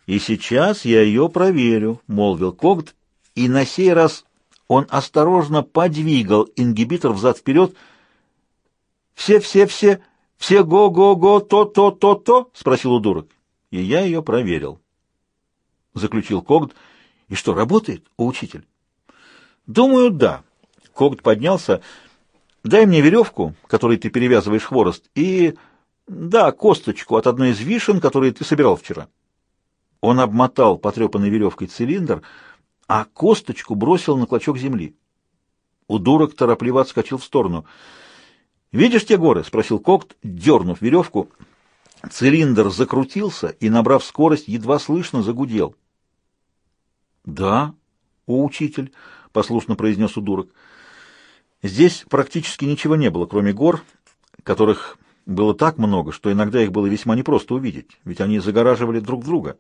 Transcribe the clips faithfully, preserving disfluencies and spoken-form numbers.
И сейчас я ее проверю, — молвил Когт, и на сей раз он осторожно подвигал ингибитор взад-вперед. «Все-все-все, все го-го-го, то-то-то-то?» — спросил удурок. И я ее проверил, — заключил Когт. И что, работает, о учитель? Думаю, да. Когт поднялся. Дай мне веревку, которой ты перевязываешь хворост, и, да, косточку от одной из вишен, которые ты собирал вчера. Он обмотал потрепанной веревкой цилиндр, а косточку бросил на клочок земли. Удурок торопливо отскочил в сторону. «Видишь те горы?» — спросил Когт, дернув веревку. Цилиндр закрутился и, набрав скорость, едва слышно загудел. «Да, о учитель», — послушно произнес удурок. Здесь практически ничего не было, кроме гор, которых было так много, что иногда их было весьма непросто увидеть, ведь они загораживали друг друга.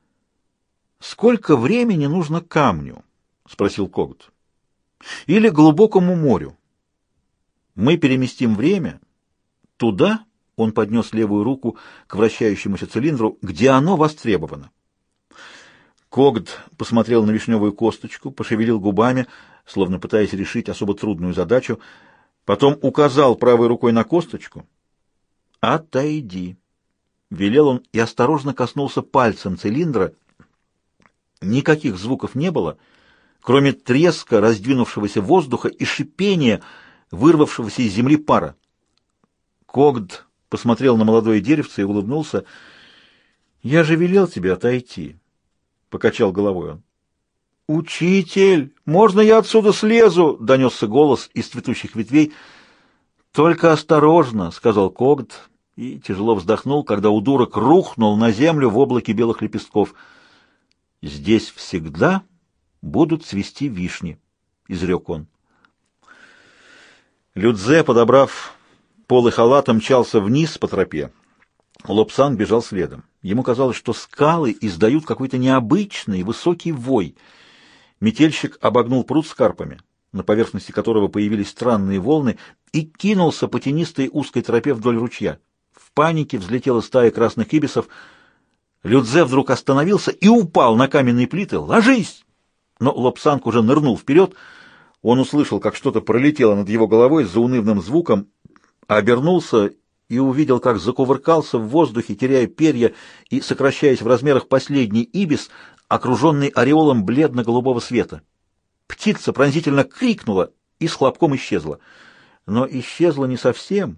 «Сколько времени нужно камню?» — спросил Когт. «Или глубокому морю? Мы переместим время туда», — он поднес левую руку к вращающемуся цилиндру, — «где оно востребовано». Когт посмотрел на вишневую косточку, пошевелил губами, словно пытаясь решить особо трудную задачу, потом указал правой рукой на косточку. «Отойди», — велел он и осторожно коснулся пальцем цилиндра. Никаких звуков не было, кроме треска раздвинувшегося воздуха и шипения, вырвавшегося из земли пара. Когт посмотрел на молодое деревце и улыбнулся. «Я же велел тебе отойти», — покачал головой он. «Учитель, можно я отсюда слезу?» — донесся голос из цветущих ветвей. «Только осторожно», — сказал Когт и тяжело вздохнул, когда удурок рухнул на землю в облаке белых лепестков. «Здесь всегда будут цвести вишни», — изрек он. Людзе, подобрав полы халата, мчался вниз по тропе. Лобсанг бежал следом. Ему казалось, что скалы издают какой-то необычный высокий вой. Метельщик обогнул пруд с карпами, на поверхности которого появились странные волны, и кинулся по тенистой узкой тропе вдоль ручья. В панике взлетела стая красных ибисов. Людзе вдруг остановился и упал на каменные плиты. «Ложись!» Но Лобсанг уже нырнул вперед. Он услышал, как что-то пролетело над его головой с заунывным звуком, обернулся и увидел, как закувыркался в воздухе, теряя перья и сокращаясь в размерах последний ибис, окруженный ореолом бледно-голубого света. Птица пронзительно крикнула и с хлопком исчезла. Но исчезла не совсем.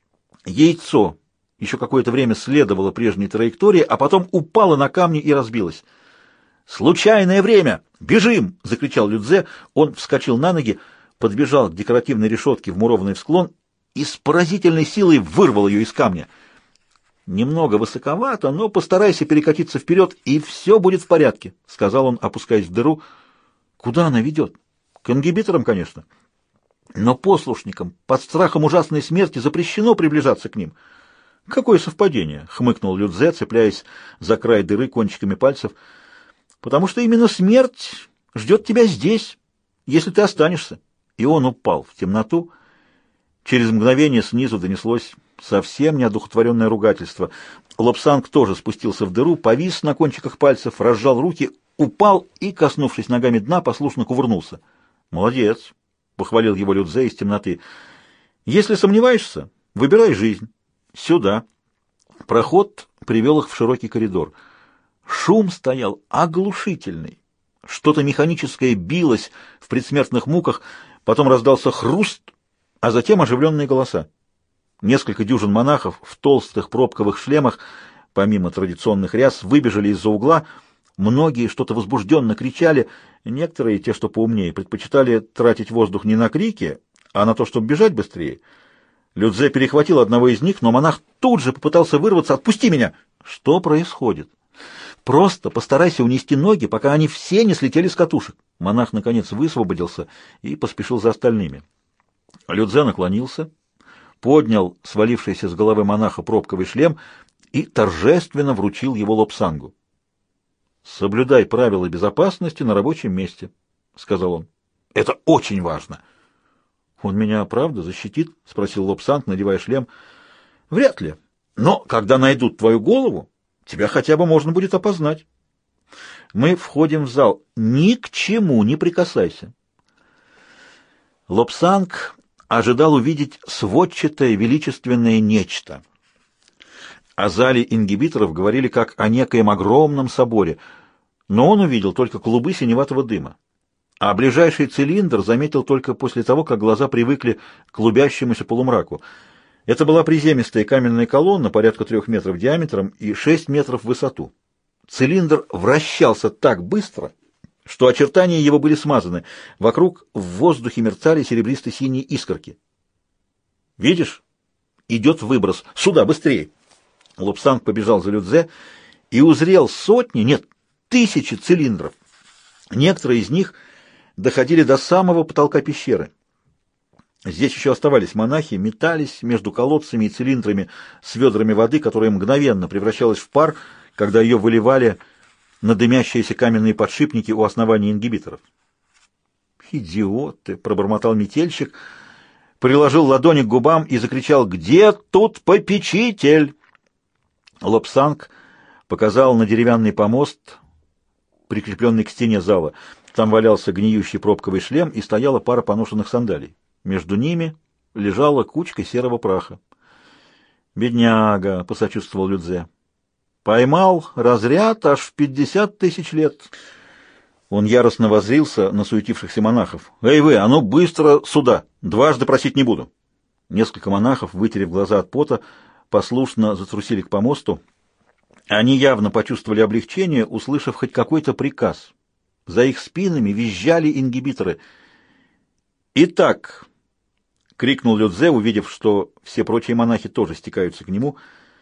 Яйцо еще какое-то время следовало прежней траектории, а потом упало на камни и разбилось. «Случайное время! Бежим!» — закричал Людзе. Он вскочил на ноги, подбежал к декоративной решетке, вмурованной в склон, и с поразительной силой вырвал ее из камня. «Немного высоковато, но постарайся перекатиться вперед, и все будет в порядке», — сказал он, опускаясь в дыру. «Куда она ведет?» «К ингибиторам, конечно. Но послушникам под страхом ужасной смерти запрещено приближаться к ним». «Какое совпадение!» — хмыкнул Людзе, цепляясь за край дыры кончиками пальцев. «Потому что именно смерть ждет тебя здесь, если ты останешься». И он упал в темноту. Через мгновение снизу донеслось совсем неодухотворенное ругательство. Лобсанг тоже спустился в дыру, повис на кончиках пальцев, разжал руки, упал и, коснувшись ногами дна, послушно кувырнулся. «Молодец!» — похвалил его Людзе из темноты. «Если сомневаешься, выбирай жизнь. Сюда». Проход привел их в широкий коридор. Шум стоял оглушительный. Что-то механическое билось в предсмертных муках, потом раздался хруст, а затем оживленные голоса. Несколько дюжин монахов в толстых пробковых шлемах, помимо традиционных ряс, выбежали из-за угла. Многие что-то возбужденно кричали, некоторые, те, что поумнее, предпочитали тратить воздух не на крики, а на то, чтобы бежать быстрее. Людзе перехватил одного из них, но монах тут же попытался вырваться. «Отпусти меня!» «Что происходит?» «Просто постарайся унести ноги, пока они все не слетели с катушек». Монах, наконец, высвободился и поспешил за остальными. Людзе наклонился, поднял свалившийся с головы монаха пробковый шлем и торжественно вручил его Лобсангу. «Соблюдай правила безопасности на рабочем месте», — сказал он. «Это очень важно». «Он меня, правда, защитит?» — спросил Лобсанг, надевая шлем. «Вряд ли. Но когда найдут твою голову, тебя хотя бы можно будет опознать». Мы входим в зал. Ни к чему не прикасайся. Лобсанг ожидал увидеть сводчатое величественное нечто. О зале ингибиторов говорили как о некоем огромном соборе, но он увидел только клубы синеватого дыма. А ближайший цилиндр заметил только после того, как глаза привыкли к клубящемуся полумраку. Это была приземистая каменная колонна, порядка трех метров диаметром и шесть метров в высоту. Цилиндр вращался так быстро, что очертания его были смазаны. Вокруг в воздухе мерцали серебристо-синие искорки. «Видишь? Идет выброс. Сюда, быстрее!» Лобсанг побежал за Людзе и узрел сотни, нет, тысячи цилиндров. Некоторые из них доходили до самого потолка пещеры. Здесь еще оставались монахи, метались между колодцами и цилиндрами с ведрами воды, которая мгновенно превращалась в пар, когда ее выливали на дымящиеся каменные подшипники у основания ингибиторов. «Идиоты!» — пробормотал метельщик, приложил ладони к губам и закричал: «Где тут попечитель?» Лобсанг показал на деревянный помост, прикрепленный к стене зала. Там валялся гниющий пробковый шлем и стояла пара поношенных сандалий. Между ними лежала кучка серого праха. «Бедняга!» — посочувствовал Людзе. «Поймал разряд аж в пятьдесят тысяч лет». Он яростно воззрился на суетившихся монахов. «Эй вы, а ну быстро сюда! Дважды просить не буду!» Несколько монахов, вытерев глаза от пота, послушно затрусили к помосту. Они явно почувствовали облегчение, услышав хоть какой-то приказ. За их спинами визжали ингибиторы. «Итак!» — крикнул Людзе, увидев, что все прочие монахи тоже стекаются к нему.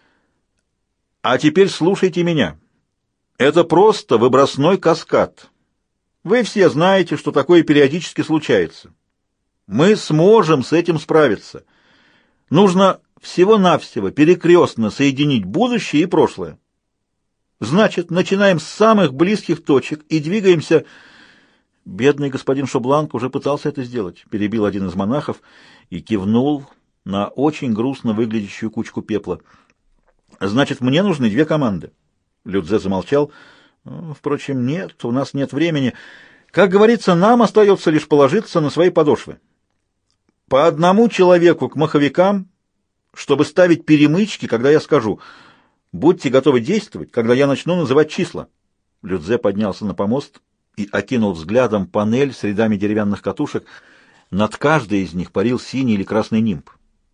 «А теперь слушайте меня. Это просто выбросной каскад. Вы все знаете, что такое периодически случается. Мы сможем с этим справиться. Нужно всего-навсего перекрестно соединить будущее и прошлое. Значит, начинаем с самых близких точек и двигаемся...» «Бедный господин Шобланк уже пытался это сделать», — перебил один из монахов и кивнул на очень грустно выглядящую кучку пепла. «Значит, мне нужны две команды». Людзе замолчал. «Впрочем, нет, у нас нет времени. Как говорится, нам остается лишь положиться на свои подошвы. По одному человеку к маховикам, чтобы ставить перемычки, когда я скажу. Будьте готовы действовать, когда я начну называть числа». Людзе поднялся на помост и окинул взглядом панель с рядами деревянных катушек. Над каждой из них парил синий или красный нимб.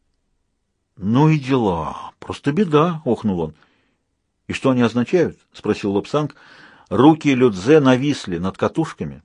«Ну и дела. Просто беда», — охнул он. «И что они означают?» — спросил Лобсанг. Руки Людзе нависли над катушками.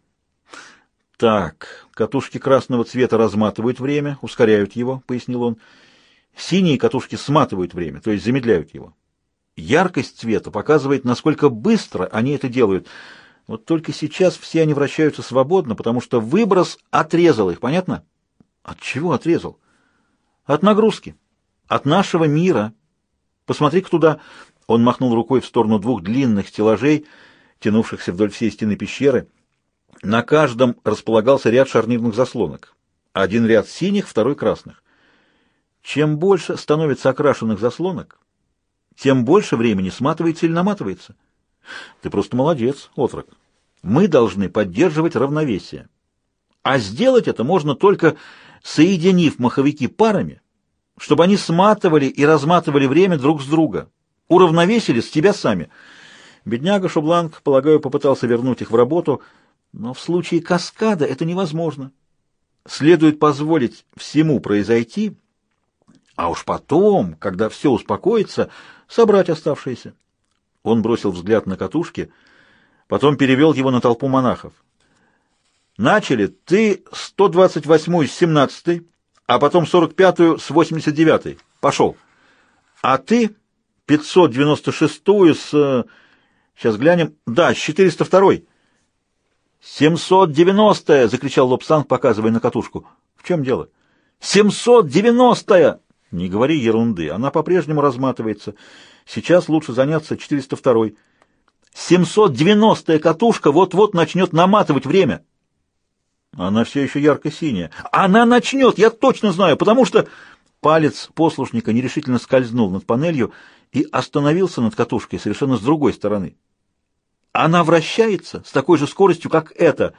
«Так, катушки красного цвета разматывают время, ускоряют его», — пояснил он. «Синие катушки сматывают время, то есть замедляют его. Яркость цвета показывает, насколько быстро они это делают. Вот только сейчас все они вращаются свободно, потому что выброс отрезал их, понятно?» «От чего отрезал?» «От нагрузки. От нашего мира. Посмотри-ка туда». Он махнул рукой в сторону двух длинных стеллажей, тянувшихся вдоль всей стены пещеры. На каждом располагался ряд шарнирных заслонок. Один ряд синих, второй красных. Чем больше становится окрашенных заслонок, тем больше времени сматывается или наматывается. Ты просто молодец, отрок. Мы должны поддерживать равновесие. А сделать это можно только соединив маховики парами, чтобы они сматывали и разматывали время друг с друга, уравновесили с тебя сами. Бедняга Шобланг, полагаю, попытался вернуть их в работу, но в случае каскада это невозможно. Следует позволить всему произойти, а уж потом, когда все успокоится, собрать оставшиеся. Он бросил взгляд на катушки, потом перевел его на толпу монахов. «Начали. Ты сто двадцать восьмую с семнадцатой, а потом сорок пятую с восемьдесят девятой. Пошел. А ты пятьсот девяносто шестую с... Сейчас глянем. Да, с четыреста второй. «семьсот девяностая!» — закричал Лобсанг, показывая на катушку. «В чем дело?» «семьсот девяностая!» «Не говори ерунды. Она по-прежнему разматывается. Сейчас лучше заняться четыреста второй. семьсот девяностая катушка вот-вот начнет наматывать время». «Она все еще ярко-синяя». «Она начнет, я точно знаю, потому что...» Палец послушника нерешительно скользнул над панелью и остановился над катушкой совершенно с другой стороны. Она вращается с такой же скоростью, как эта.